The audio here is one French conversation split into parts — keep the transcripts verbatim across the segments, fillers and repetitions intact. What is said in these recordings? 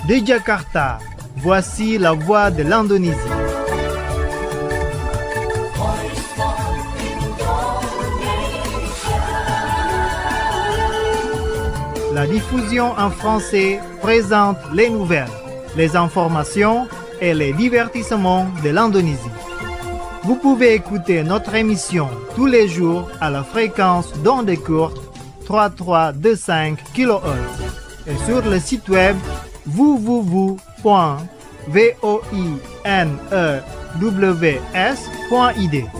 De Jakarta, voici la voix de l'Indonésie. La diffusion en français présente les nouvelles, les informations et les divertissements de l'Indonésie. Vous pouvez écouter notre émission tous les jours à la fréquence d'ondes courtes trois mille trois cent vingt-cinq kilohertz et sur le site web w w w point voinews point i d.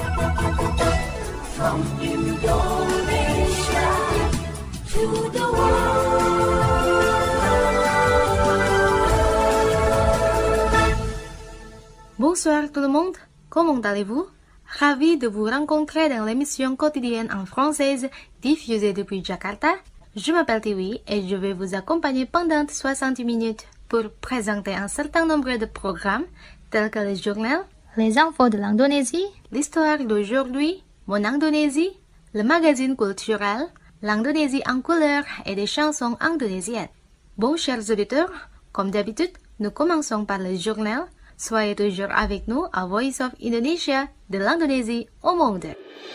Bonsoir tout le monde, comment allez-vous? Ravi de vous rencontrer dans l'émission quotidienne en française diffusée depuis Jakarta. Je m'appelle Tiwi et je vais vous accompagner pendant soixante minutes pour présenter un certain nombre de programmes tels que le journal, les infos de l'Indonésie, l'histoire d'aujourd'hui, mon Indonésie, le magazine culturel, l'Indonésie en couleur et des chansons indonésiennes. Bon, chers auditeurs, comme d'habitude, nous commençons par le journal. Soyez toujours avec nous à Voice of Indonesia de l'Indonésie au monde.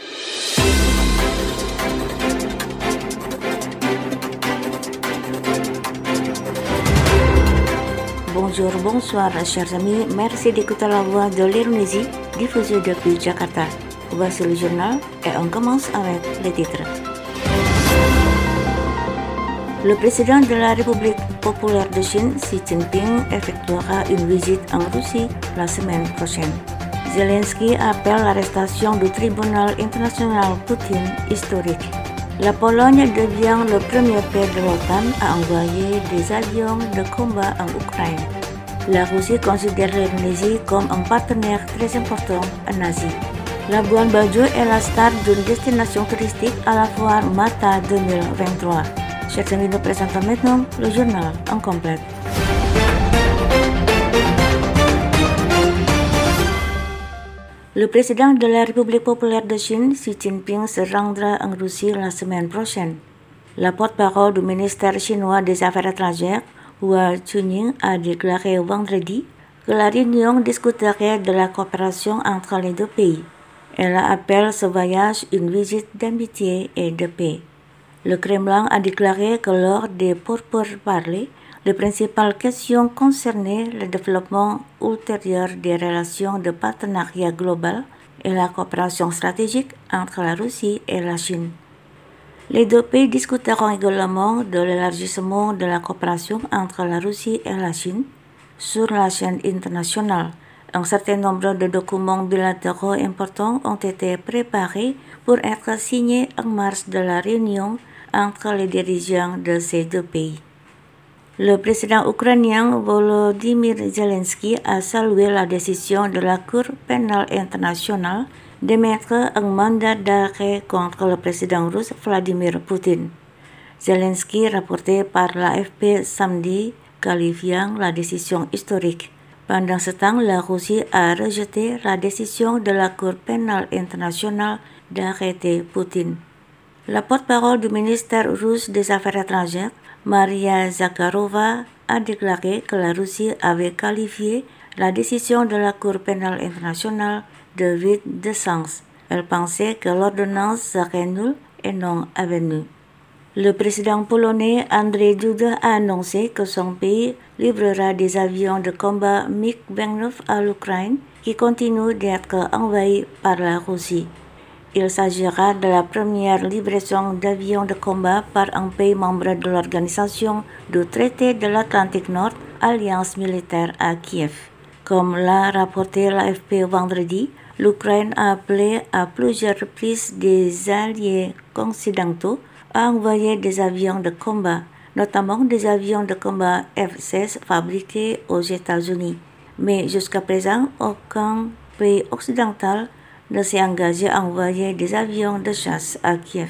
Bonjour, bonsoir, chers amis. Merci d'écouter la voix de l'Indonésie diffusée depuis Jakarta. Voici le journal et on commence avec les titres. Le président de la République populaire de Chine, Xi Jinping, effectuera une visite en Russie la semaine prochaine. Zelensky appelle l'arrestation du tribunal international Poutine historique. La Pologne devient le premier pays de l'OTAN à envoyer des avions de combat en Ukraine. La Russie considère l'Indonésie comme un partenaire très important en Asie. Labuan Bajo est la star d'une destination touristique à la foire Mata deux mille vingt-trois. Chers amis, nous présentons maintenant le journal en complet. Le président de la République populaire de Chine, Xi Jinping, se rendra en Russie la semaine prochaine. La porte-parole du ministère chinois des Affaires étrangères, Hua Chunying, a déclaré vendredi que la réunion discuterait de la coopération entre les deux pays. Elle appelle ce voyage une visite d'amitié et de paix. Le Kremlin a déclaré que lors des pourparlers, les principales questions concernaient le développement ultérieur des relations de partenariat global et la coopération stratégique entre la Russie et la Chine. Les deux pays discuteront également de l'élargissement de la coopération entre la Russie et la Chine sur la scène internationale. Un certain nombre de documents bilatéraux importants ont été préparés pour être signés en marge de la réunion entre les dirigeants de ces deux pays. Le président ukrainien Volodymyr Zelensky a salué la décision de la Cour pénale internationale d'émettre un mandat d'arrêt contre le président russe Vladimir Poutine. Zelensky, rapporté par l'A F P samedi, qualifiant la décision historique. Pendant ce temps, la Russie a rejeté la décision de la Cour pénale internationale d'arrêter Poutine. La porte-parole du ministère russe des Affaires étrangères, Maria Zakharova, a déclaré que la Russie avait qualifié la décision de la Cour pénale internationale de vide de sens. Elle pensait que l'ordonnance serait nulle et non avenue. Le président polonais Andrzej Duda a annoncé que son pays livrera des avions de combat MiG vingt-neuf à l'Ukraine qui continuent d'être envahis par la Russie. Il s'agira de la première livraison d'avions de combat par un pays membre de l'Organisation du Traité de l'Atlantique Nord, alliance militaire à Kiev. Comme l'a rapporté l'A F P vendredi, l'Ukraine a appelé à plusieurs reprises des alliés occidentaux à envoyer des avions de combat, notamment des avions de combat F seize fabriqués aux États-Unis. Mais jusqu'à présent, aucun pays occidental ne s'est engagé à envoyer des avions de chasse à Kiev.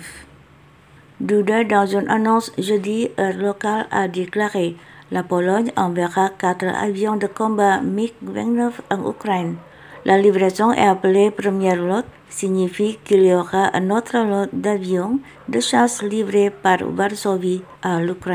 Duda, dans une annonce jeudi, heure locale, a déclaré « La Pologne enverra quatre avions de combat MiG vingt-neuf en Ukraine. La livraison est appelée première lot, signifie qu'il y aura un autre lot d'avions de chasse livrés par Varsovie à l'Ukraine. »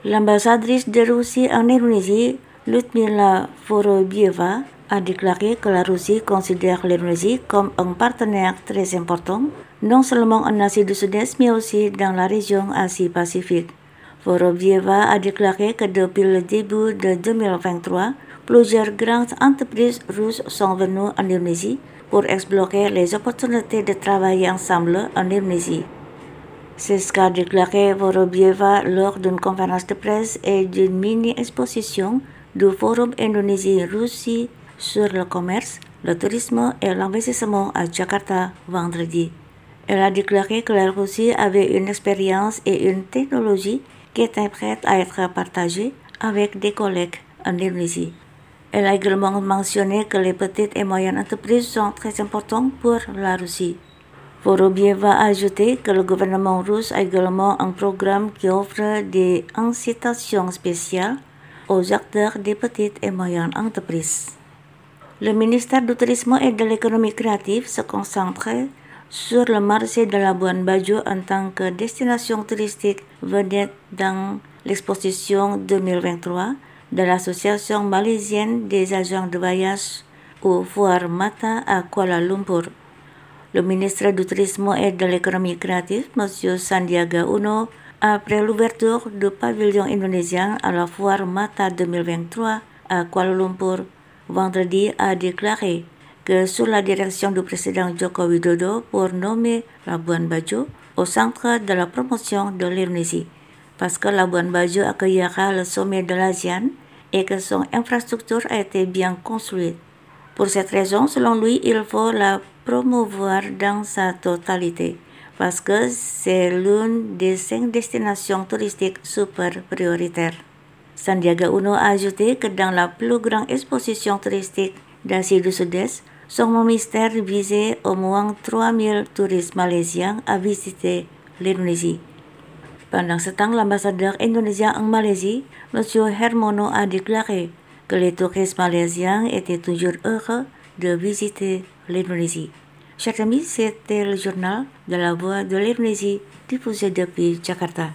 L'ambassadrice de Russie en Indonésie, Lyudmila Vorobieva, a déclaré que la Russie considère l'Indonésie comme un partenaire très important, non seulement en Asie du Sud-Est, mais aussi dans la région Asie-Pacifique. Vorobieva a déclaré que depuis le début de deux mille vingt-trois, plusieurs grandes entreprises russes sont venues en Indonésie pour explorer les opportunités de travailler ensemble en Indonésie. C'est ce qu'a déclaré Vorobieva lors d'une conférence de presse et d'une mini-exposition du Forum Indonésie-Russie sur le commerce, le tourisme et l'investissement à Jakarta vendredi. Elle a déclaré que la Russie avait une expérience et une technologie qui étaient prêtes à être partagées avec des collègues en Indonésie. Elle a également mentionné que les petites et moyennes entreprises sont très importantes pour la Russie. Vorobieva a ajouté que le gouvernement russe a également un programme qui offre des incitations spéciales aux acteurs des petites et moyennes entreprises. Le ministère du Tourisme et de l'économie créative se concentre sur le marché de Labuan Bajo en tant que destination touristique vedette dans l'exposition deux mille vingt-trois de l'Association malaisienne des agents de voyage au Foire Mata à Kuala Lumpur. Le ministre du Tourisme et de l'économie créative, M. Sandiaga Uno, après l'ouverture du pavillon indonésien à la Foire Mata deux mille vingt-trois à Kuala Lumpur, vendredi a déclaré que sous la direction du président Joko Widodo pour nommer Labuan Bajo au centre de la promotion de l'Indonésie, parce que Labuan Bajo accueillera le sommet de l'ASEAN et que son infrastructure a été bien construite. Pour cette raison, selon lui, il faut la promouvoir dans sa totalité, parce que c'est l'une des cinq destinations touristiques super prioritaires. Sandiaga Uno a ajouté que dans la plus grande exposition touristique d'Asie du Sud-Est, son ministère visait au moins trois mille touristes malaisiens à visiter l'Indonésie. Pendant ce temps, l'ambassadeur indonésien en Malaisie, M. Hermono, a déclaré que les touristes malaisiens étaient toujours heureux de visiter l'Indonésie. Chers amis, c'était le journal de la Voix de l'Indonésie diffusé depuis Jakarta.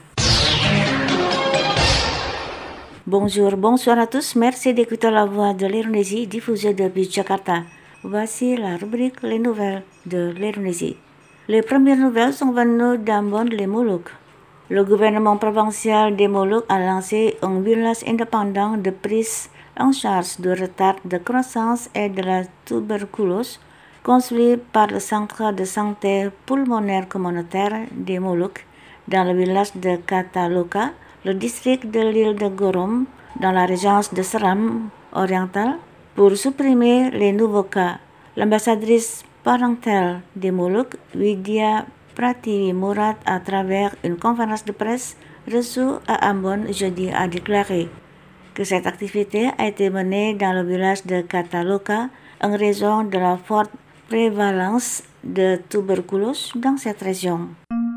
Bonjour, bonsoir à tous. Merci d'écouter la Voix de l'Indonésie diffusée depuis Jakarta. Voici la rubrique Les nouvelles de l'Indonésie. Les premières nouvelles sont venues d'Ambon les Moluques. Le gouvernement provincial des Moluques a lancé un village indépendant de prise en charge du retard de croissance et de la tuberculose, construit par le Centre de santé pulmonaire communautaire des Moluques dans le village de Kataloka, le district de l'île de Gorom, dans la région de Seram orientale, pour supprimer les nouveaux cas. L'ambassadrice parentale des Moluques, Widya Pratiwi Murad, à travers une conférence de presse reçue à Ambon jeudi, a déclaré que cette activité a été menée dans le village de Kataloka en raison de la forte prévalence de tuberculose dans cette région.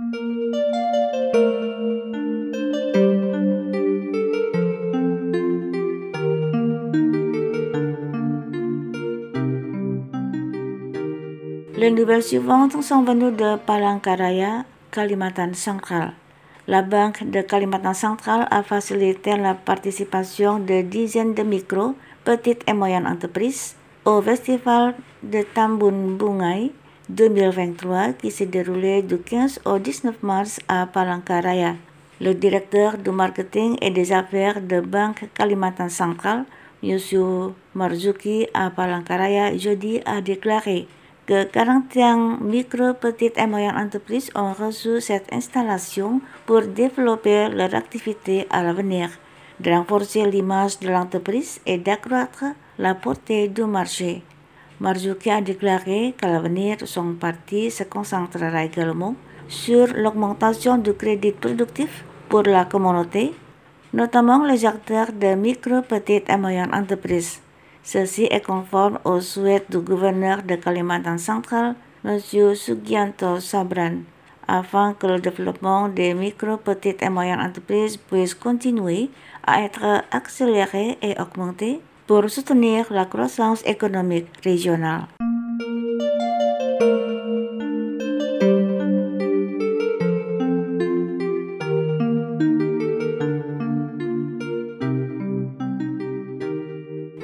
Les nouvelles suivantes sont venues de Palangkaraya, Kalimantan Central. La Banque de Kalimantan Central a facilité la participation de dizaines de micro, petites et moyennes entreprises au Festival de Tambun Bungai deux mille vingt-trois qui s'est déroulé du quinze au dix-neuf mars à Palangkaraya. Le directeur du marketing et des affaires de Banque Kalimantan Central, M. Marzuki, à Palangkaraya jeudi, a déclaré que quarante et un micro, petites et moyennes entreprises ont reçu cette installation pour développer leur activité à l'avenir, de renforcer l'image de l'entreprise et d'accroître la portée du marché. Marzuki a déclaré qu'à l'avenir, son parti se concentrera également sur l'augmentation du crédit productif pour la communauté, notamment les acteurs de micro, petites et moyennes entreprises. Ceci est conforme aux souhaits du gouverneur de Kalimantan Central, M. Sugianto Sabran, afin que le développement des micro, petites et moyennes entreprises puisse continuer à être accéléré et augmenté pour soutenir la croissance économique régionale.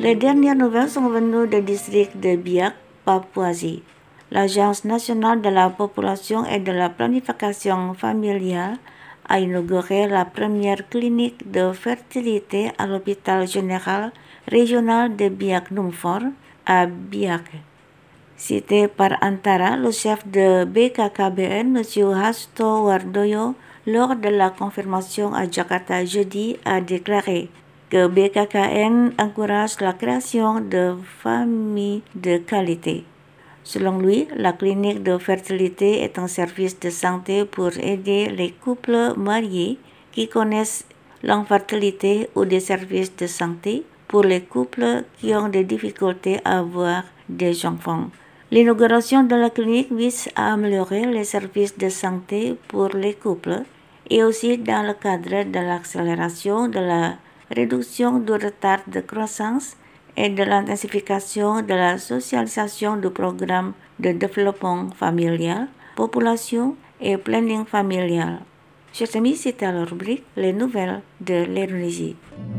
Les dernières nouvelles sont venues du district de Biak, Papouasie. L'Agence nationale de la population et de la planification familiale a inauguré la première clinique de fertilité à l'hôpital général régional de Biak Numfor à Biak. Cité par Antara, le chef de B K K B N, M. Hasto Wardoyo, lors de la confirmation à Jakarta jeudi, a déclaré que B K K N encourage la création de familles de qualité. Selon lui, la clinique de fertilité est un service de santé pour aider les couples mariés qui connaissent l'infertilité ou des services de santé pour les couples qui ont des difficultés à avoir des enfants. L'inauguration de la clinique vise à améliorer les services de santé pour les couples et aussi dans le cadre de l'accélération de la réduction du retard de croissance et de l'intensification de la socialisation du programme de développement familial, population et planning familial. Chers amis, c'était la rubrique Les nouvelles de l'Indonésie.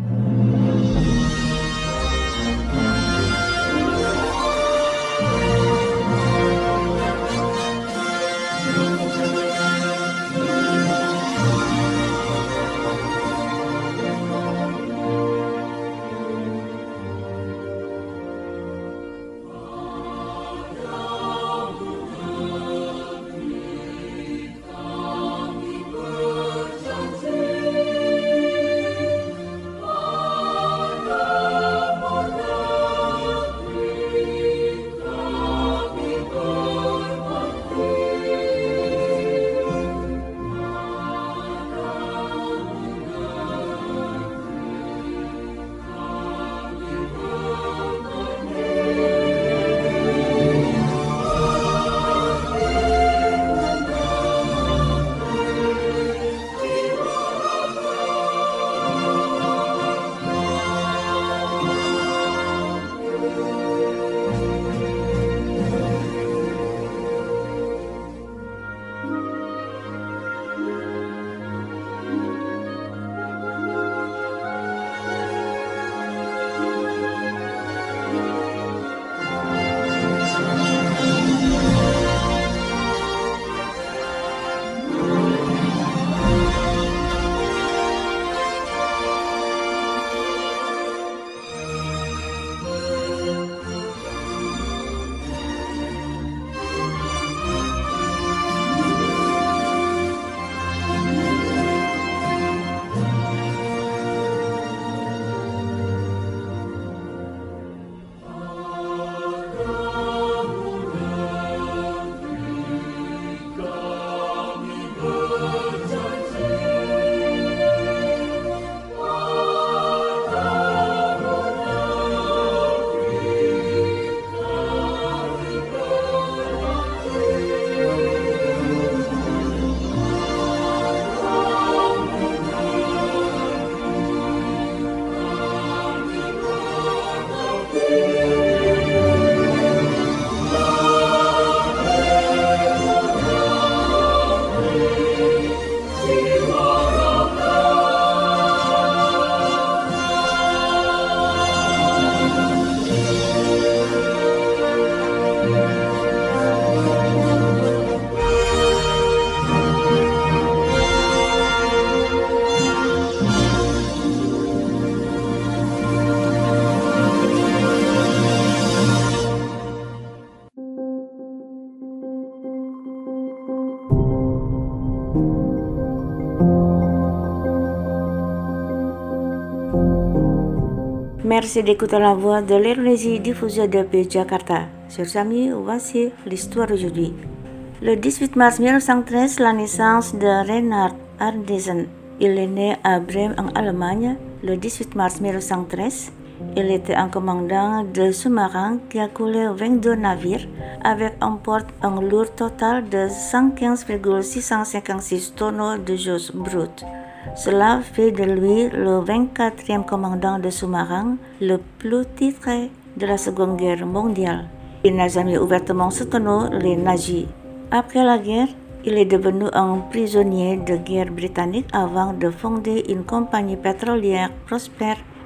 Merci d'écouter la voix de l'Indonésie diffusée depuis Jakarta. Chers amis, voici l'histoire aujourd'hui. Le dix-huit mars mille neuf cent treize, la naissance de Reinhard Arndesen. Il est né à Brême en Allemagne le dix-huit mars mille neuf cent treize. Il était un commandant de sous-marin qui a coulé vingt-deux navires avec un port un lourd total de cent quinze virgule six cent cinquante-six tonneaux de choses brutes. Cela fait de lui le vingt-quatrième commandant de sous-marin le plus titré de la Seconde Guerre mondiale. Il n'a jamais ouvertement soutenu les nazis. Après la guerre, il est devenu un prisonnier de guerre britannique avant de fonder une compagnie pétrolière prospère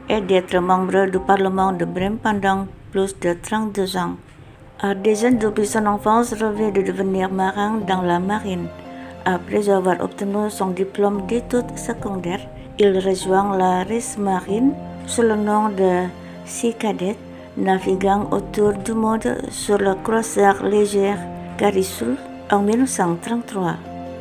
et d'être membre du Parlement de Brême pendant plus de trente-deux ans. Déjà depuis son enfance, rêvait de devenir marin dans la marine. Après avoir obtenu son diplôme d'études secondaires, il rejoint la Rijksmarine sous le nom de Sea Cadet, naviguant autour du monde sur le croisière légère Carrisul en mille neuf cent trente-trois.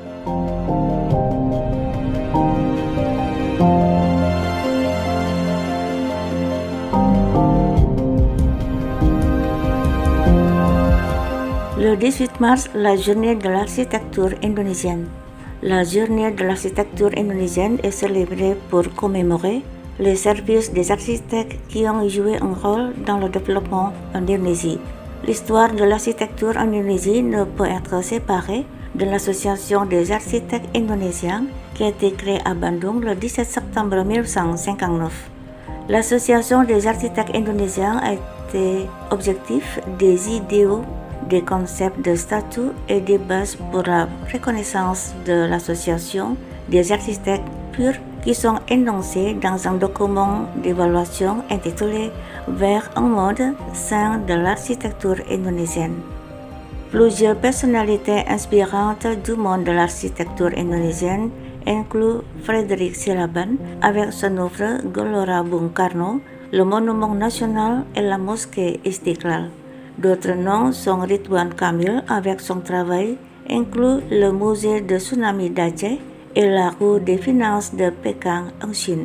Le dix-huit mars, la journée de l'architecture indonésienne. La journée de l'architecture indonésienne est célébrée pour commémorer les services des architectes qui ont joué un rôle dans le développement en Indonésie. L'histoire de l'architecture en Indonésie ne peut être séparée de l'Association des architectes indonésiens qui a été créée à Bandung le dix-sept septembre mille neuf cent cinquante-neuf. L'Association des architectes indonésiens a été objectif des idéaux, des concepts de statut et des bases pour la reconnaissance de l'association des architectes purs qui sont énoncés dans un document d'évaluation intitulé Vers un monde sain de l'architecture indonésienne. Plusieurs personnalités inspirantes du monde de l'architecture indonésienne incluent Frederick Silaban avec son œuvre Gelora Bung Karno, le monument national et la mosquée Istiqlal. D'autres noms sont Ridwan Kamil avec son travail inclut le musée de tsunami d'Aceh et la rue des finances de Pékin en Chine.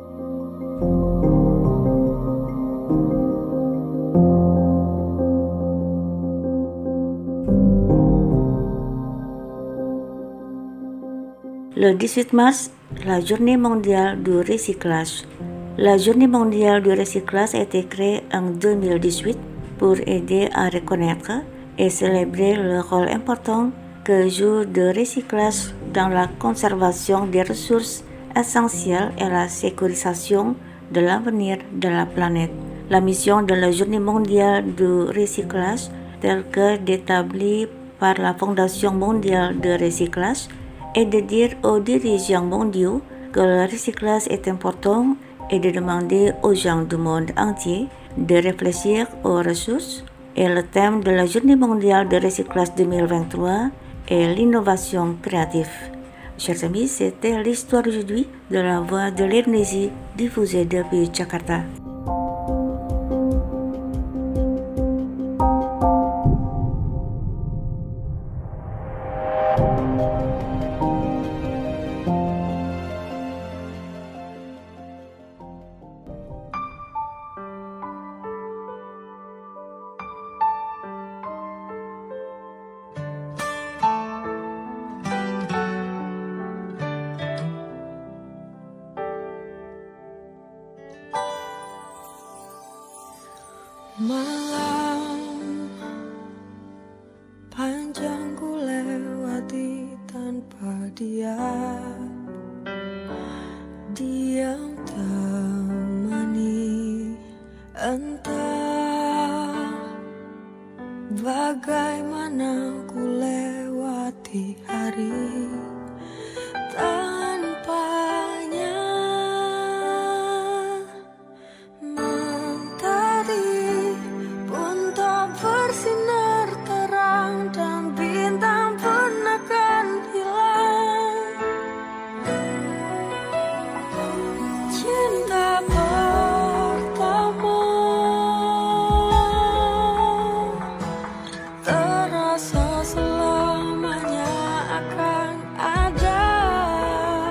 Le dix-huit mars, la journée mondiale du recyclage. La journée mondiale du recyclage a été créée en deux mille dix-huit pour aider à reconnaître et célébrer le rôle important que joue le recyclage dans la conservation des ressources essentielles et la sécurisation de l'avenir de la planète. La mission de la Journée mondiale du recyclage, telle que établie par la Fondation mondiale de recyclage, est de dire aux dirigeants mondiaux que le recyclage est important et de demander aux gens du monde entier de réfléchir aux ressources. Et le thème de la Journée mondiale de recyclage deux mille vingt-trois est l'innovation créative. Chers amis, c'était l'histoire aujourd'hui de la Voix de l'Indonésie diffusée depuis Jakarta. Malam panjang ku lewati tanpa dia, diam temani. Entah bagaimana ku lewati hari tanpanya. Bersinar terang dan bintang pun akan hilang. Cinta pertama terasa selamanya akan ada.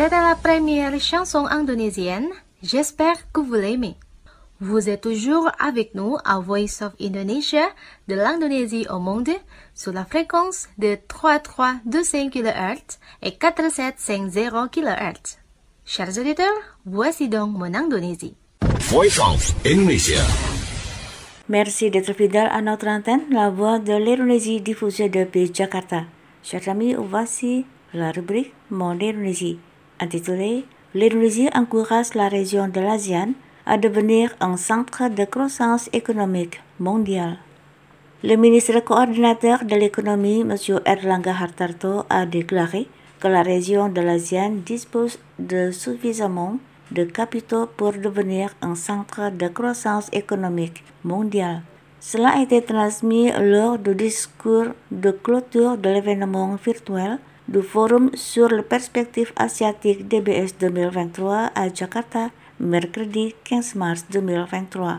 C'était la première chanson indonésienne. J'espère que vous l'aimez. Vous êtes toujours avec nous à Voice of Indonesia de l'Indonésie au monde sur la fréquence de trois trois deux cinq kilohertz et quatre sept cinq zéro kilohertz. Chers auditeurs, voici donc mon Indonésie. Voice of Indonesia. Merci d'être fidèle à notre antenne, la voix de l'Indonésie diffusée depuis Jakarta. Chers amis, voici la rubrique Mon Indonésie, intitulée L'Indonésie encourage la région de l'ASEAN à devenir un centre de croissance économique mondiale. Le ministre coordinateur de l'économie, M. Airlangga Hartarto, a déclaré que la région de l'ASEAN dispose de suffisamment de capitaux pour devenir un centre de croissance économique mondiale. Cela a été transmis lors du discours de clôture de l'événement virtuel du Forum sur les perspectives asiatiques D B S deux mille vingt-trois à Jakarta, mercredi quinze mars deux mille vingt-trois.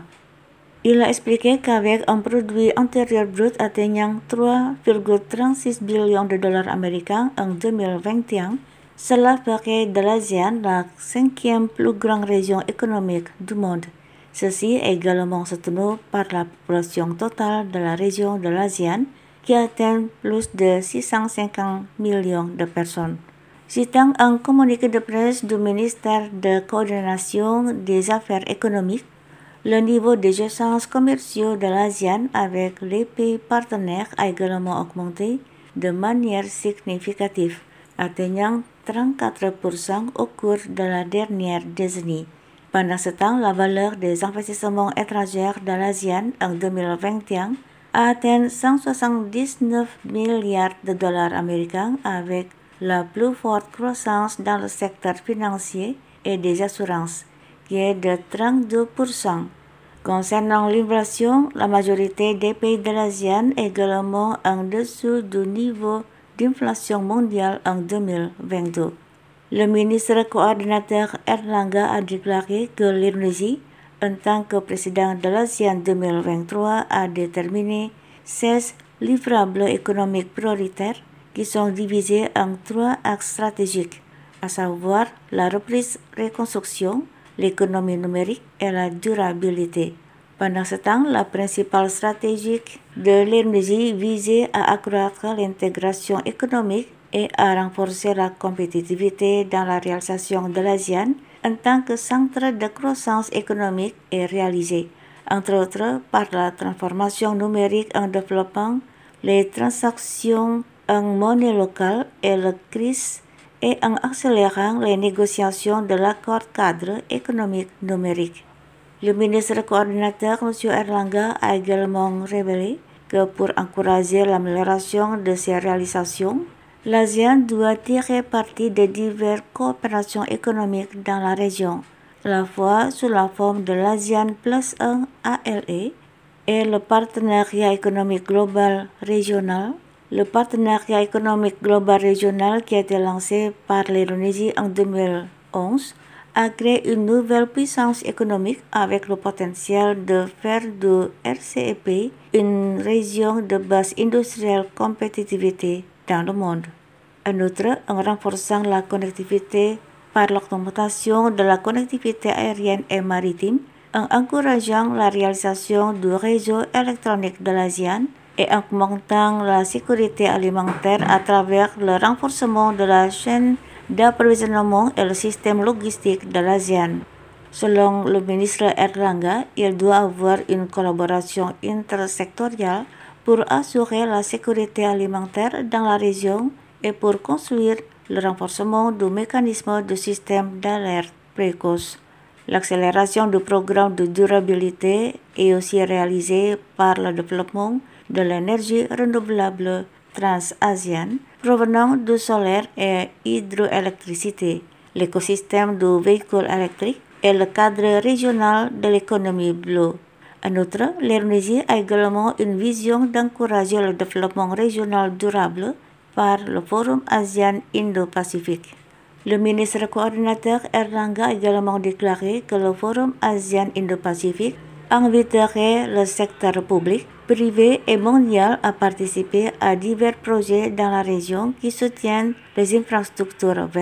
Il a expliqué qu'avec un produit intérieur brut atteignant trois virgule trente-six billions de dollars américains en deux mille vingt et un, cela ferait de l'ASEAN la cinquième plus grande région économique du monde. Ceci est également soutenu par la population totale de la région de l'ASEAN, qui atteint plus de six cent cinquante millions de personnes. Citant un communiqué de presse du ministère de coordination des affaires économiques, le niveau des échanges commerciaux de l'ASEAN avec les pays partenaires a également augmenté de manière significative, atteignant trente-quatre pour cent au cours de la dernière décennie. Pendant ce temps, la valeur des investissements étrangers de l'ASEAN en deux mille vingt et un a atteint cent soixante-dix-neuf milliards de dollars américains avec la plus forte croissance dans le secteur financier et des assurances, qui est de trente-deux pour cent. Concernant l'inflation, la majorité des pays de l'ASEAN est également en dessous du niveau d'inflation mondiale en deux mille vingt-deux. Le ministre coordinateur Airlangga a déclaré que l'Indonésie, en tant que président de l'ASEAN deux mille vingt-trois, a déterminé seize livrables économiques prioritaires qui sont divisés en trois axes stratégiques, à savoir la reprise-reconstruction, l'économie numérique et la durabilité. Pendant ce temps, la principale stratégie de l'Indonésie visait à accroître l'intégration économique et à renforcer la compétitivité dans la réalisation de l'ASEAN en tant que centre de croissance économique est réalisée, entre autres par la transformation numérique en développant les transactions en monnaie locale et la crise et en accélérant les négociations de l'accord cadre économique numérique. Le ministre coordinateur, M. Airlangga, a également révélé que pour encourager l'amélioration de ces réalisations, l'ASEAN doit tirer parti de diverses coopérations économiques dans la région, à la fois sous la forme de l'ASEAN Plus un A L E et le partenariat économique global régional. Le partenariat économique global régional qui a été lancé par l'Indonésie en deux mille onze a créé une nouvelle puissance économique avec le potentiel de faire du R C E P une région de base industrielle compétitivité dans le monde. En outre, en renforçant la connectivité par l'augmentation de la connectivité aérienne et maritime, en encourageant la réalisation du réseau électronique de l'ASEAN et en augmentant la sécurité alimentaire à travers le renforcement de la chaîne d'approvisionnement et le système logistique de l'ASEAN. Selon le ministre Airlangga, il doit avoir une collaboration intersectorielle pour assurer la sécurité alimentaire dans la région et pour construire le renforcement du mécanisme du système d'alerte précoce. L'accélération du programme de durabilité est aussi réalisée par le développement de l'énergie renouvelable trans-asienne provenant du solaire et hydroélectricité, l'écosystème du véhicule électrique et le cadre régional de l'économie bleue. En outre, l'Indonésie a également une vision d'encourager le développement régional durable par le Forum ASEAN Indo-Pacifique. Le ministre coordinateur Airlangga a également déclaré que le Forum ASEAN Indo-Pacifique inviterait le secteur public, privé et mondial à participer à divers projets dans la région qui soutiennent les infrastructures vertes,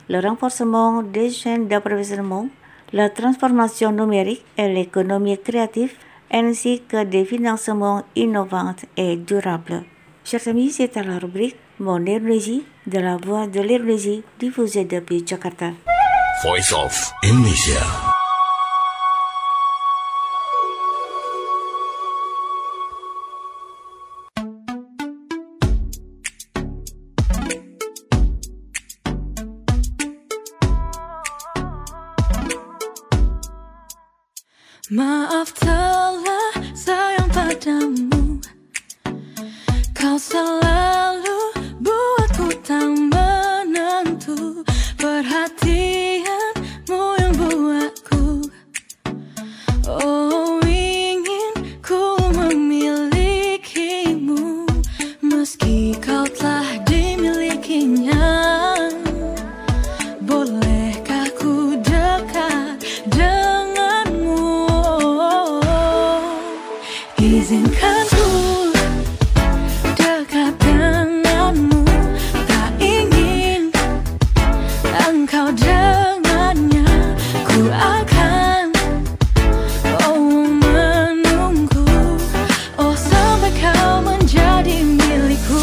le renforcement des chaînes d'approvisionnement, la transformation numérique et l'économie créative, ainsi que des financements innovants et durables. Chers amis, c'est à la rubrique Mon Indonésie de la Voix de l'Indonésie diffusée depuis Jakarta. Voice of Indonesia. Maaf telah sayang padamu, kau selalu buatku tak menentu. Perhatianmu yang buatku, oh ingin ku memilikimu, meski kau telah dimilikinya. Bolehkah ku dekat denganmu? Izinkan ku dekat denganmu, tak ingin engkau dengannya. Ku akan oh menunggu, oh sampai kau menjadi milikku.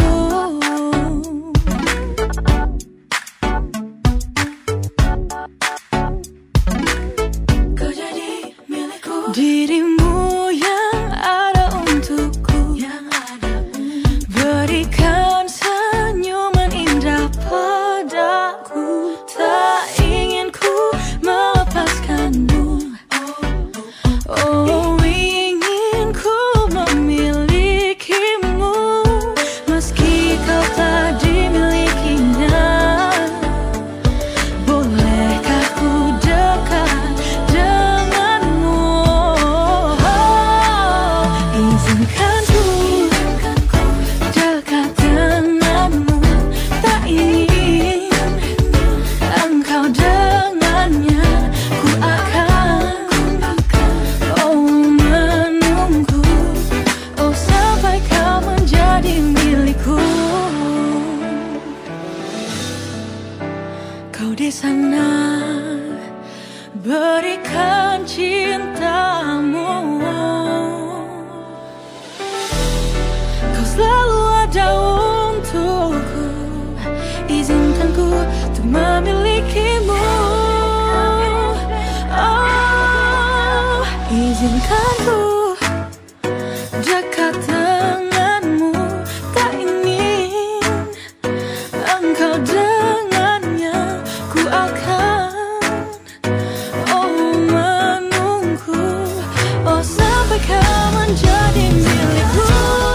Kau jadi milikku. Dirimu yang ada untukku, yang ada. Berikan senyuman indah padaku, tak ingin ku melepaskanmu. Oh ingin ku memilikimu, meski kau tak dimilikinya. Bolehkah ku dekat denganmu? Izinkan ku dekat denganmu, tak ingin engkau dengannya. Ku akan oh menunggu, oh sampai kau menjadi milikku. Kau di sana, berikan cintamu. Kau selalu ada untukku, izinkan ku untuk memilikimu. Oh, izinkan ku dekat denganmu, tak ingin engkau dengannya. Ku akan oh menunggu, oh sampai kau menjadi milikku.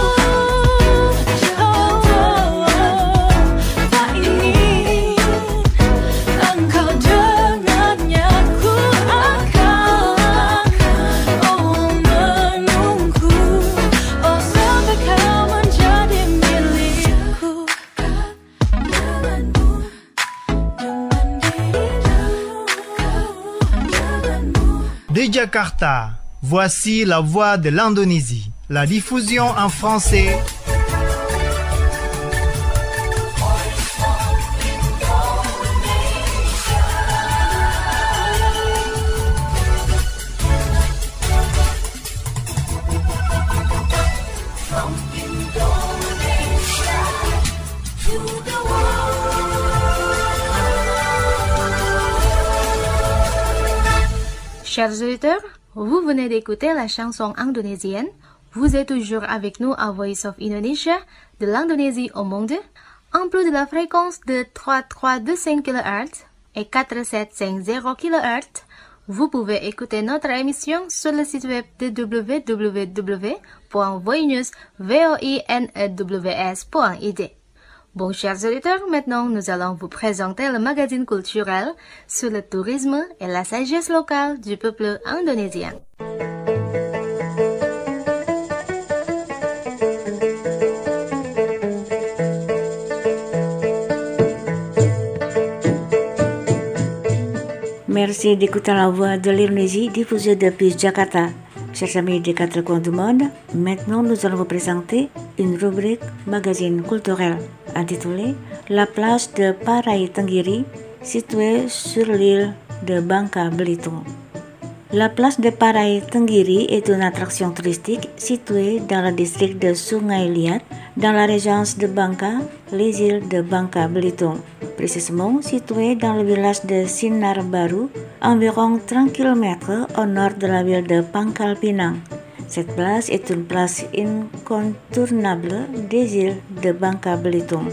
Oh, oh, oh, tak ingin engkau dengannya. Ku akan oh menunggu, oh sampai kau menjadi milikku. Denganmu, dengan dirimu, denganmu. De Jakarta, voici la voix de l'Indonésie. La diffusion en français. Chers auditeurs, vous venez d'écouter la chanson indonésienne. Vous êtes toujours avec nous à Voice of Indonesia, de l'Indonésie au monde. En plus de la fréquence de trois mille trois cent vingt-cinq kilohertz et quatre mille sept cent cinquante kilohertz, vous pouvez écouter notre émission sur le site web de w w w point voinews point i d. Bon, chers auditeurs, maintenant nous allons vous présenter le magazine culturel sur le tourisme et la sagesse locale du peuple indonésien. Merci d'écouter la voix de l'Indonésie diffusée depuis Jakarta. Chers amis des quatre coins du monde, maintenant nous allons vous présenter une rubrique magazine culturel intitulée La place de Parai Tenggiri, située sur l'île de Bangka Belitung. La place de Parai Tenggiri est une attraction touristique située dans le district de Sungai Liat, dans la région de Bangka, les îles de Bangka Belitung, précisément située dans le village de Sinar Baru, environ trente kilomètres au nord de la ville de Pangkal Pinang. Cette place est une place incontournable des îles de Bangka Belitung.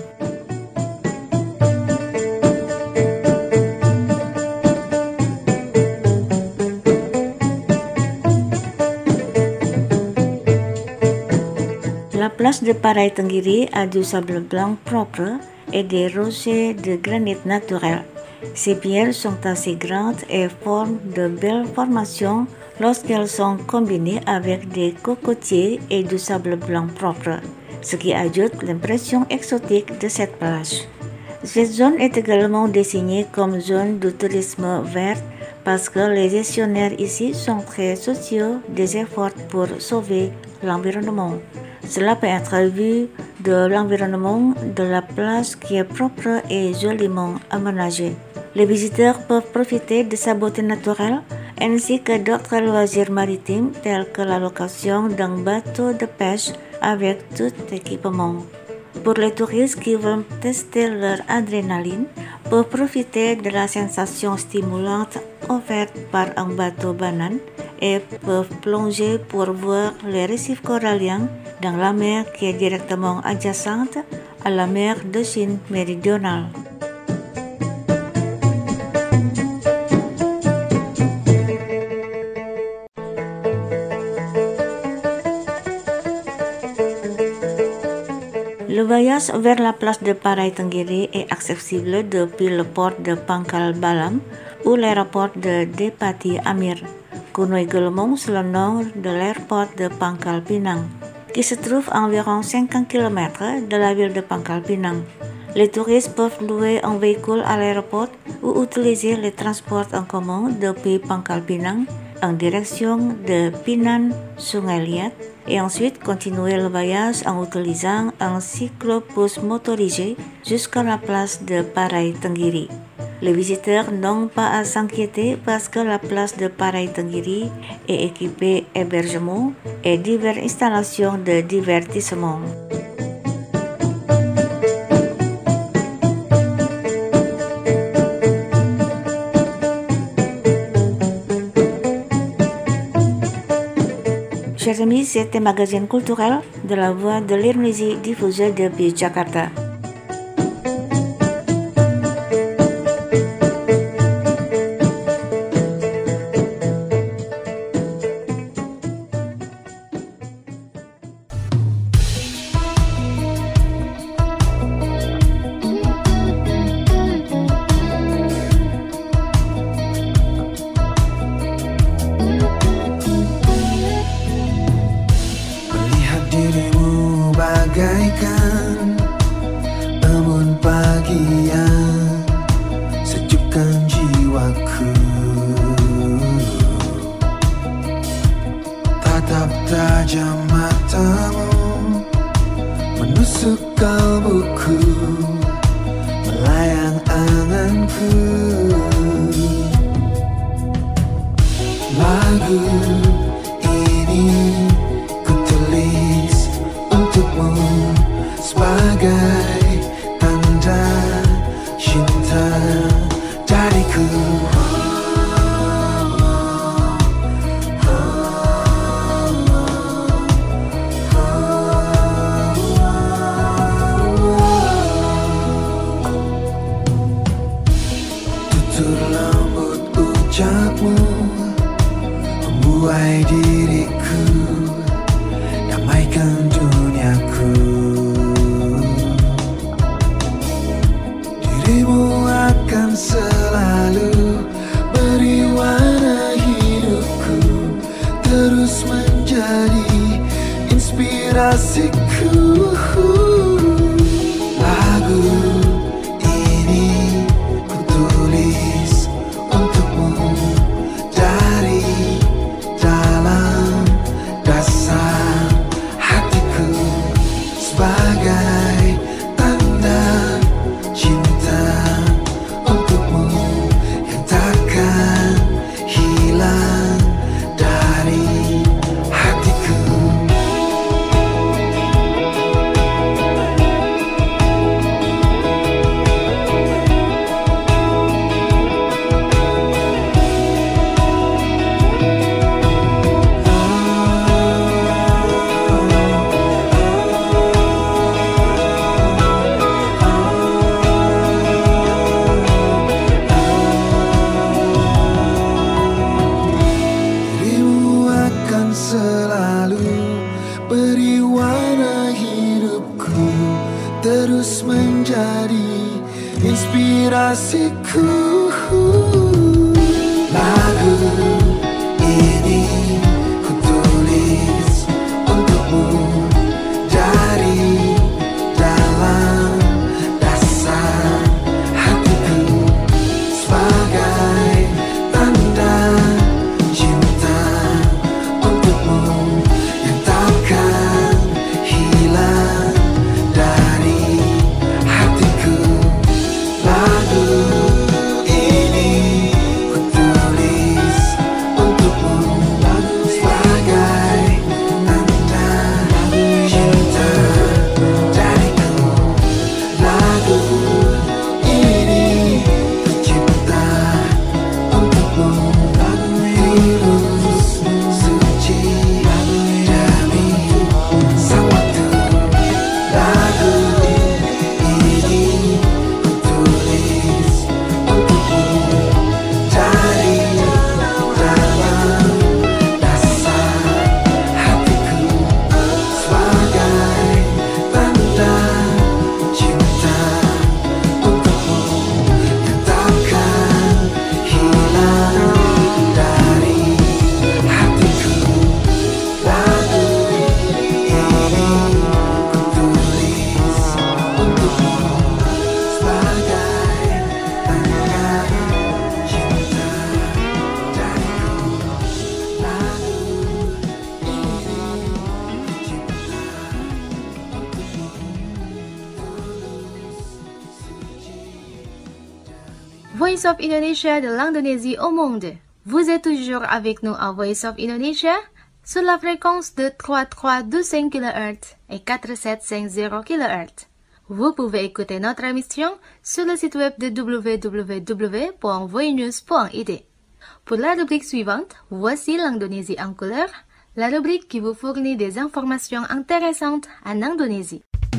La place de Parai Tenggiri a du sable blanc propre et des rochers de granit naturel. Ces pierres sont assez grandes et forment de belles formations lorsqu'elles sont combinées avec des cocotiers et du sable blanc propre, ce qui ajoute l'impression exotique de cette plage. Cette zone est également désignée comme zone de tourisme vert parce que les gestionnaires ici sont très soucieux des efforts pour sauver l'environnement. Cela peut être vu de l'environnement de la plage qui est propre et joliment aménagée. Les visiteurs peuvent profiter de sa beauté naturelle ainsi que d'autres loisirs maritimes tels que la location d'un bateau de pêche avec tout équipement. Pour les touristes qui veulent tester leur adrénaline, peuvent profiter de la sensation stimulante offerte par un bateau banane et peuvent plonger pour voir les récifs coralliens dans la mer qui est directement adjacente à la mer de Chine méridionale. Le voyage vers la place de Parai Tenggiri est accessible depuis le port de Pangkal Balam ou l'aéroport de Depati Amir, connu également sous le nom de l'aéroport de Pangkal Pinang, qui se trouve à environ cinquante kilomètres de la ville de Pangkal Pinang. Les touristes peuvent louer un véhicule à l'aéroport ou utiliser les transports en commun depuis Pangkal Pinang en direction de Pinan Sungai Liat et ensuite continuer le voyage en utilisant un cyclobus motorisé jusqu'à la place de Parai Tenggiri. Les visiteurs n'ont pas à s'inquiéter parce que la place de Parai Tenggiri est équipée d'hébergements et diverses installations de divertissement. Chers amis, c'était le magazine culturel de la Voix de l'Indonésie diffusé depuis Jakarta. Bagaikan embun pagi yang sejukkan jiwaku, tatap tajam matamu menusuk kalbuku, melayang anganku. Lagu ini kutulis untukmu sebagai tanda cinta dariku. Tutur lembut ucapmu membuai diriku, damaikan duniaku. Dirimu akan selalu beri warna hidupku, terus menjadi inspirasiku. Lagu ini kutulis untukmu dari dalam dasar hatiku, sebagai tanda cinta untukmu. warna hidupku, terus menjadi inspirasiku. Lagu ini ku tulis untukmu dari dalam dasar hatiku, sebagai tanda cinta untukmu yang takkan hilang dari hatiku. Lagu ini ku tulis untukmu sebagai tanda cinta dariku. Lagu ini ku cipta untukmu, tulus suci demi sang waktu. Lagu ini ku tulis untukmu dari dalam dasar hatiku, sebagai tanda cinta untukmu yang takkan hilang dari hatiku. Lagu ini ku tulis untukmu sebagai tanda cinta dariku. Lagu ini ku cipta untukmu, tulus suci. Voice of Indonesia de l'Indonésie au monde. Vous êtes toujours avec nous à Voice of Indonesia sur la fréquence de trente-trois virgule douze kilohertz et quarante-sept virgule cinquante kilohertz. Vous pouvez écouter notre émission sur le site web de w w w point voinews point i d. Pour la rubrique suivante, voici l'Indonésie en couleur, la rubrique qui vous fournit des informations intéressantes en Indonésie.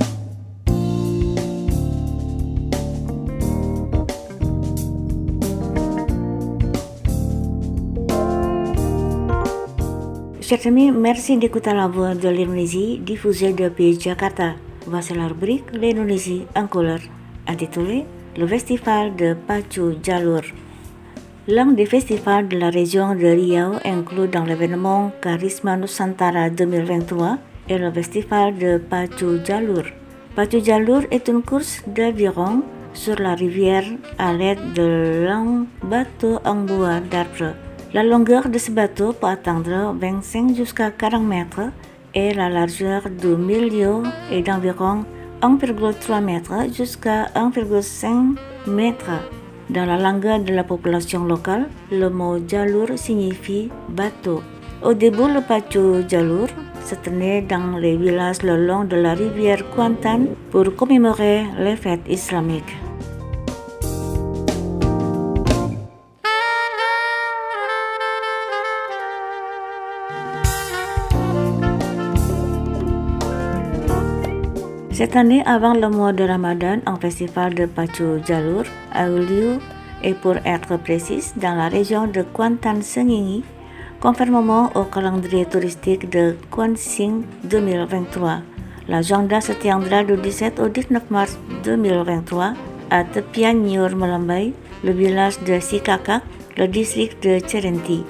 Chers amis, merci d'écouter la voix de l'Indonésie diffusée depuis Jakarta. Voici la rubrique L'Indonésie en couleur, intitulée Le Festival de Pacu Jalur. L'un des festivals de la région de Riau inclut dans l'événement Karisma Nusantara deux mille vingt-trois et le festival de Pacu Jalur. Pacu Jalur est une course d'aviron sur la rivière à l'aide de longs bateaux en bois d'arbres. La longueur de ce bateau peut atteindre vingt-cinq jusqu'à quarante mètres et la largeur du milieu est d'environ un virgule trois mètres jusqu'à un virgule cinq mètres. Dans la langue de la population locale, le mot jalur signifie bateau. Au début, le Pacu Jalur se tenait dans les villages le long de la rivière Kuantan pour commémorer les fêtes islamiques. Cette année, avant le mois de Ramadan, un festival de Pacu Jalur a eu lieu et pour être précise, dans la région de Kuantan Sengingi, conformément au calendrier touristique de Kuansing deux mille vingt-trois. L'agenda se tiendra du dix-sept au dix-neuf mars deux mille vingt-trois à Tepian Nyur Melambai, le village de Sikakak, le district de Cerenti.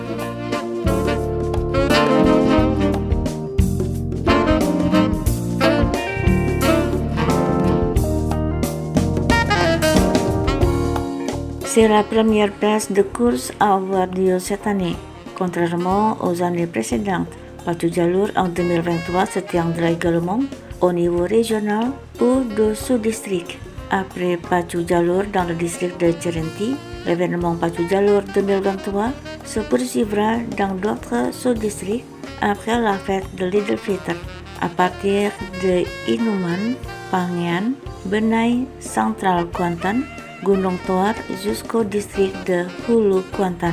C'est la première place de course à avoir lieu cette année. Contrairement aux années précédentes, Pacu Jalur en deux mille vingt-trois se tiendra également au niveau régional ou de sous-district. Après Pacu Jalur dans le district de Cerenti, l'événement Pacu Jalur deux mille vingt-trois se poursuivra dans d'autres sous-districts après la fête de l'Idul Fitr, à partir de Inuman, Pangian, Benai, Central Kuantan, Gunung Toar jusqu'au district de Hulu Kuantan.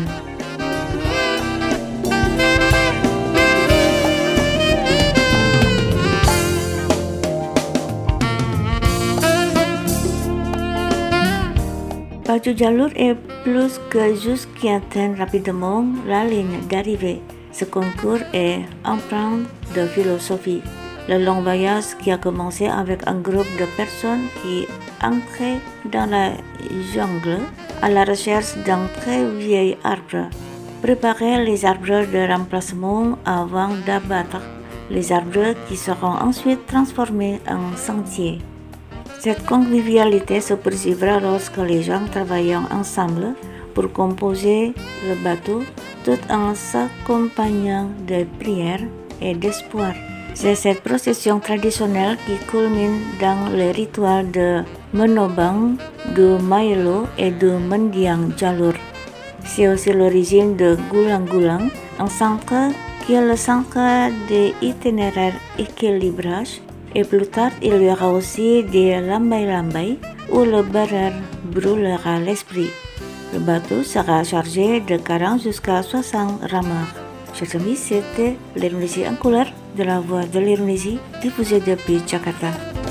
Pacu Jalur est plus que juste qui atteint rapidement la ligne d'arrivée. Ce concours est empreint de philosophie. Le long voyage qui a commencé avec un groupe de personnes qui entraient dans la jungle à la recherche d'un très vieil arbre. Préparer les arbres de remplacement avant d'abattre les arbres qui seront ensuite transformés en sentiers. Cette convivialité se poursuivra lorsque les gens travaillent ensemble pour composer le bateau tout en s'accompagnant de prières et d'espoir. C'est cette procession traditionnelle qui culmine dans le rituel de Menobang, de Maelo et de Mendiang Jalur. C'est aussi l'origine de Gulang-Gulang, un centre qui est le centre des itinéraires équilibrage. Et plus tard, il y aura aussi des lambai-lambai où le barreur brûlera l'esprit. Le bateau sera chargé de quarante jusqu'à soixante rameurs. Chers amis, c'était l'Indonésie en couleur de la voix de l'Indonésie diffusée depuis Jakarta.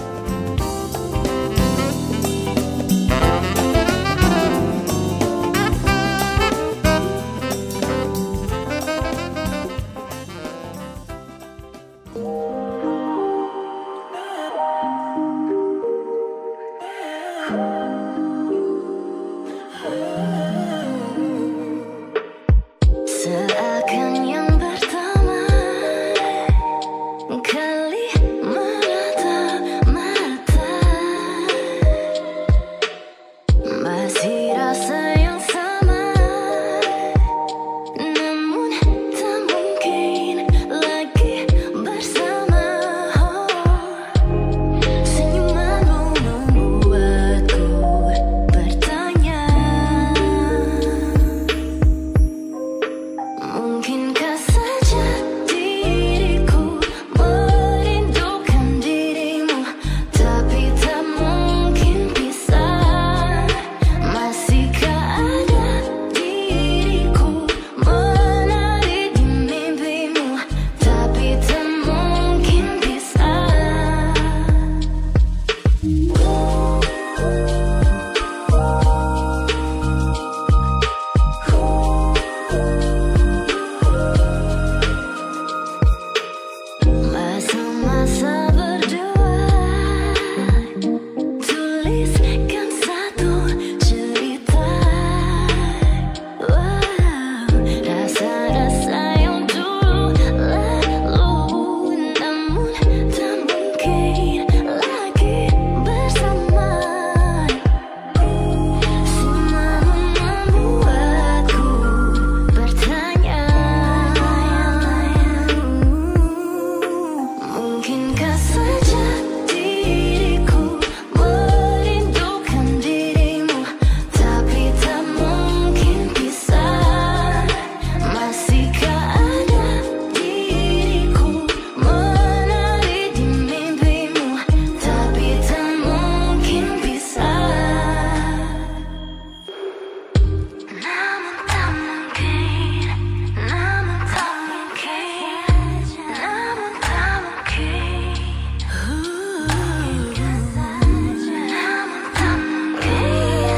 Seakan yang pertama kali menatap-mata, masih rasa yang sama, namun tak mungkin lagi bersama. Senyumanmu membuatku bertanya, mungkinkah saja diriku merindukan dirimu, tapi tak mungkin bisa. Masihkah ada diriku menari di mimpimu, tapi tak mungkin bisa. Masa-masa berdua, tuliskan satu cerita. Wow, rasa-rasa yang dulu lalu, namun tak mungkin lagi bersama. Senyumanmu membuatku bertanya, mungkinkah saja diriku merindukan dirimu, tapi tak mungkin bisa. Masihkah ada diriku menari di mimpimu, tapi tak mungkin bisa. Namun tak mungkin, namun tak mungkin, namun tak mungkin. Namun tak mungkin, namun tak mungkin,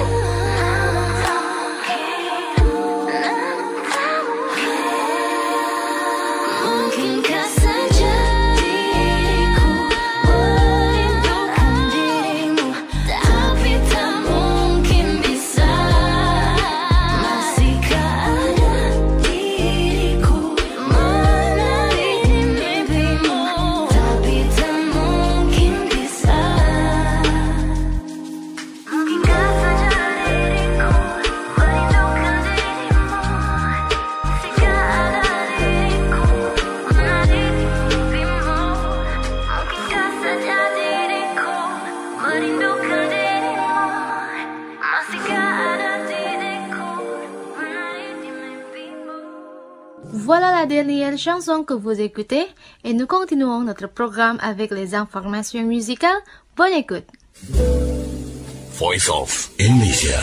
namun tak mungkin. Mungkinkah saja diriku merindukan dirimu, tapi tak mungkin bisa. Masihkah ada diriku menari di mimpimu, tapi tak mungkin bisa. Mungkinkah saja diriku merindukan dirimu, masihkah ada diriku menari di mimpimu. Mungkinkah saja diriku merindukan dirimu, masihkah ada diriku menari di mimpimu. Voilà la dernière chanson que vous écoutez et nous continuons notre programme avec les informations musicales. Bonne écoute. Voice of Indonesia.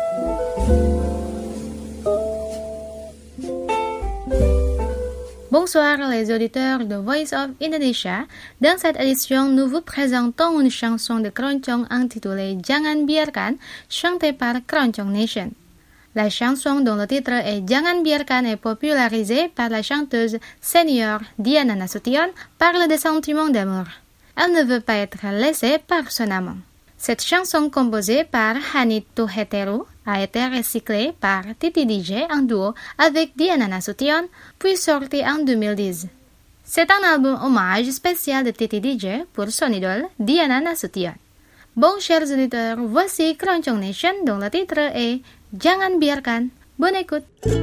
Bonsoir les auditeurs de Voice of Indonesia. Dans cette édition, nous vous présentons une chanson de Keroncong intitulée Jangan Biarkan, chantée par Keroncong Nation. La chanson dont le titre est Jangan Biarkan est popularisée par la chanteuse senior Diana Nasution, parle des sentiments d'amour. Elle ne veut pas être laissée par son amant. Cette chanson composée par Hanit Tuheteru a été recyclée par Titi D J en duo avec Diana Nasution, puis sortie en deux mille dix. C'est un album hommage spécial de Titi D J pour son idole Diana Nasution. Bon, chers auditeurs, voici Keroncong Nation dont le titre est Jangan Biarkan. Bonne écoute.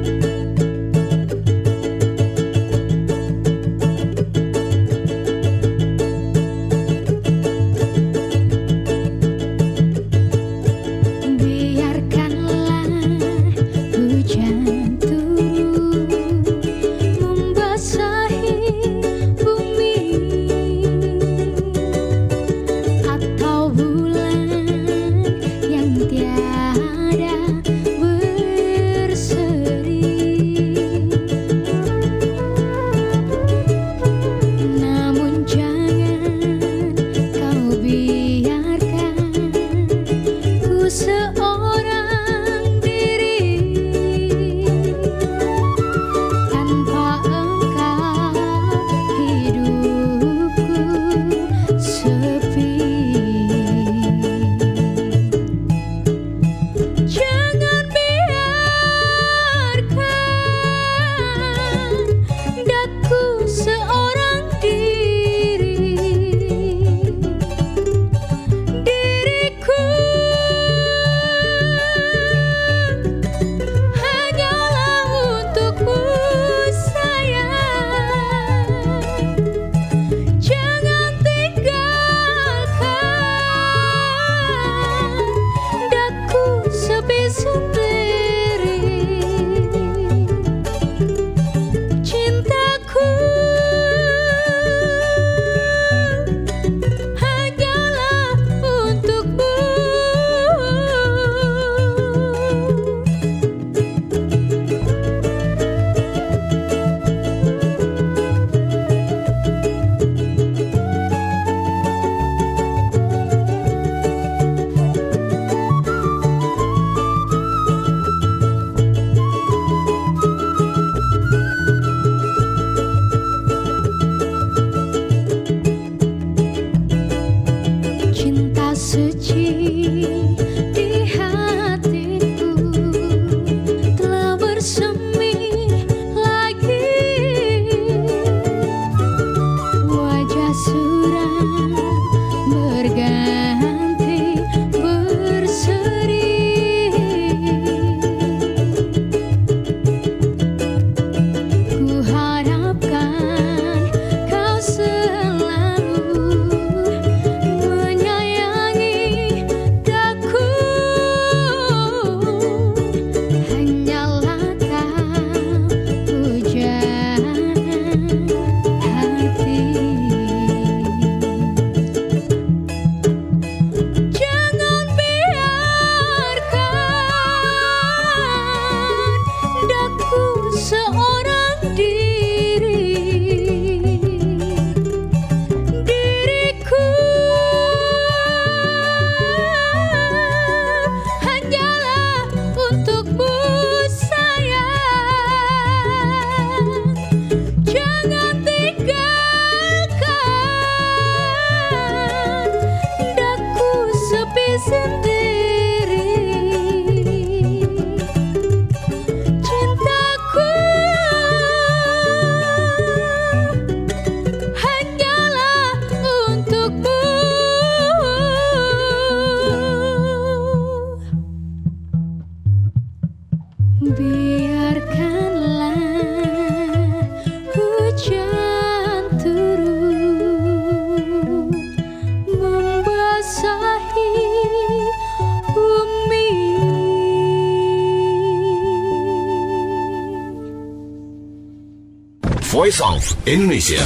Biarkanlah hujan turun membasahi bumi atau bulan yang tiada berseri. Namun jangan kau biarkan ku seorang diri, tanpa engkau hidupku sepi. Jangan biarkan daku seorang diri, diriku hanyalah untukmu sayang. Jangan tinggalkan daku sepi sendiri. Cintaku hanyalah untukmu. Cinta suci di hatiku telah bersemi lagi. Wajah suram berganti berseri. Ku harapkan kau selalu menyayangi daku. Hanyalah kau hujan hati. Jangan biarkan daku seorang diri, diriku hanyalah untukmu sayang. Jangan tinggalkan daku sepi sendiri. Cintaku hanyalah untukmu. Biarkanlah hujan turun membasahi bumi. Voice of Indonesia.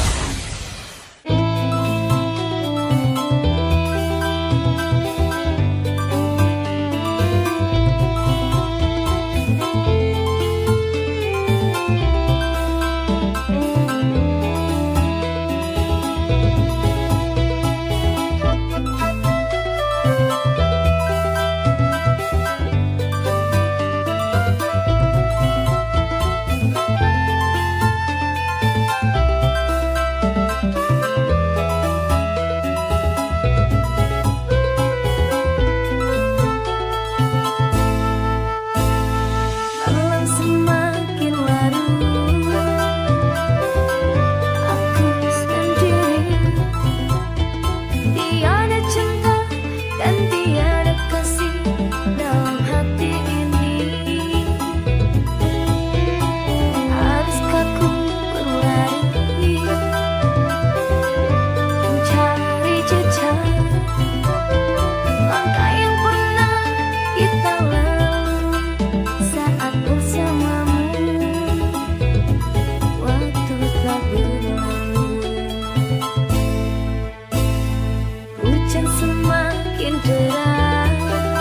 Hujan semakin deras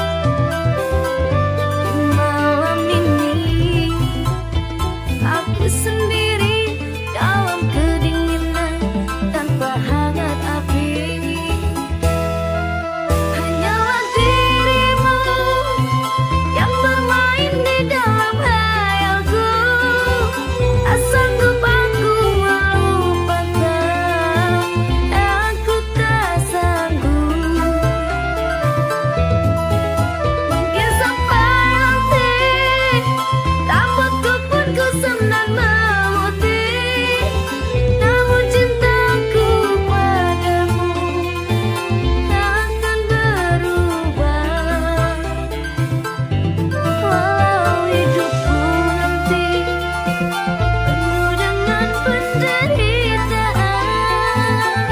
malam ini, aku sendiri dalam kedinginan tanpa hangat api. Hanyalah dirimu yang bermain di dalam hayalku. Tak sanggup aku melupakan, aku tak sanggup. Mungkin sampai nanti rambutku pun ku senang memutih, namun cintaku padamu takkan berubah. Walau hidupku nanti penuh dengan penderitaan,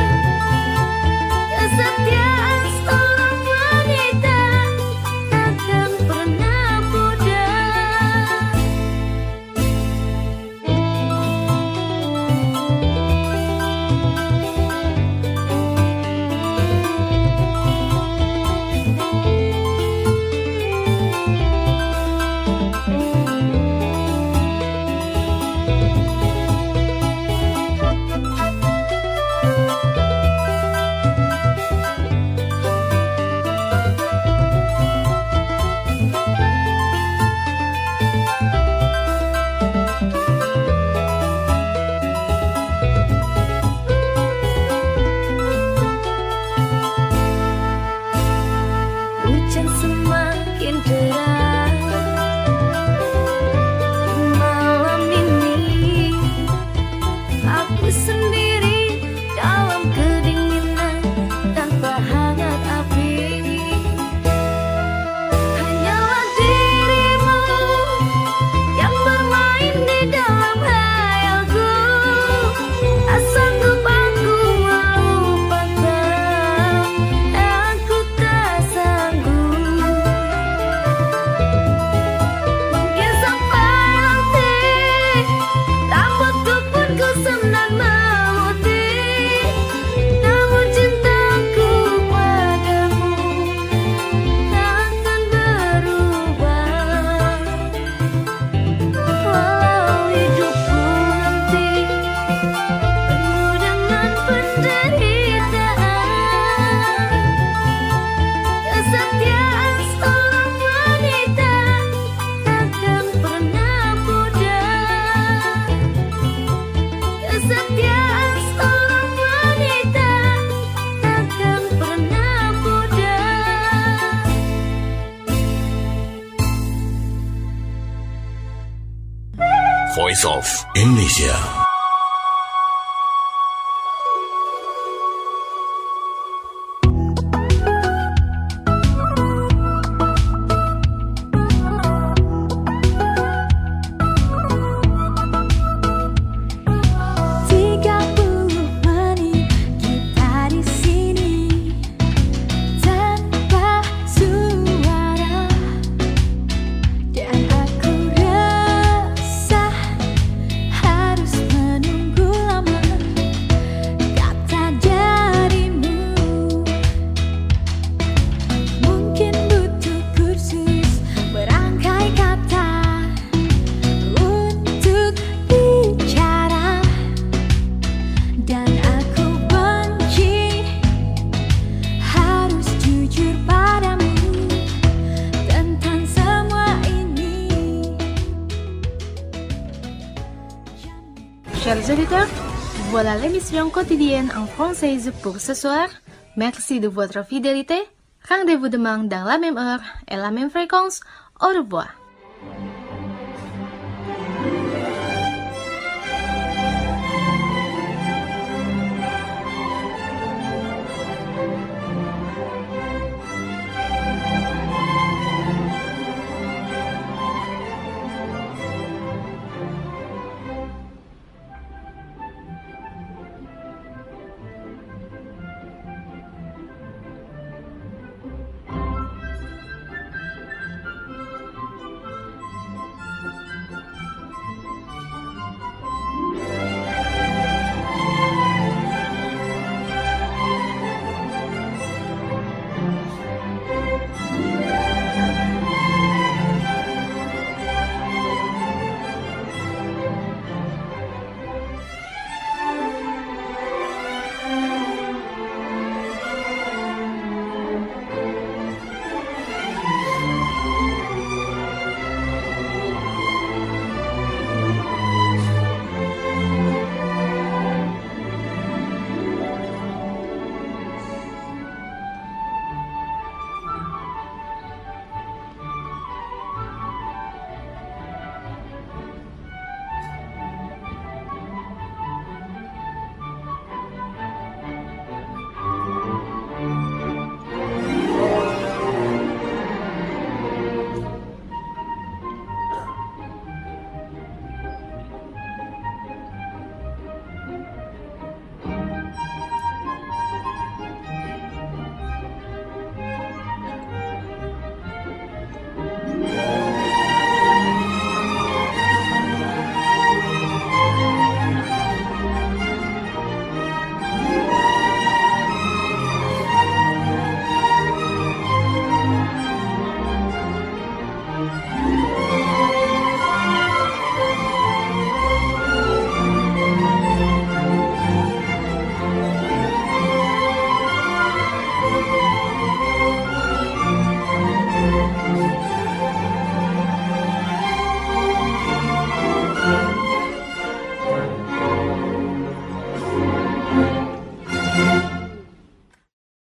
kesetiaan seorang wanita takkan pernah pudar. Hujan semakin deras malam ini, aku sendiri dalam kedinginan tanpa hangat api. Hanyalah dirimu yang bermain di dalam hayalku. Tak sanggup aku melupakan, aku tak sanggup. Mungkin sampai nanti rambutku pun ku senang memutih, namun cintaku padamu takkan berubah. Walau hidupku nanti penuh dengan penderitaan, kesetiaan seorang wanita takkan pernah pudar. Kesetiaan seorang wanita takkan pernah pudar. Voice of Indonesia. Tiga puluh menit kita di sini tanpa suara, dan aku rasa harus menunggu lama kata darimu. Mungkin butuh kursus merangkai kata untuk bicara, dan aku benci harus jujur padamu tentang semua ini. Chers auditeurs, voilà l'émission quotidienne en française pour ce soir. Merci de votre fidélité. Rendez-vous demain dans la même heure et la même fréquence. Au revoir.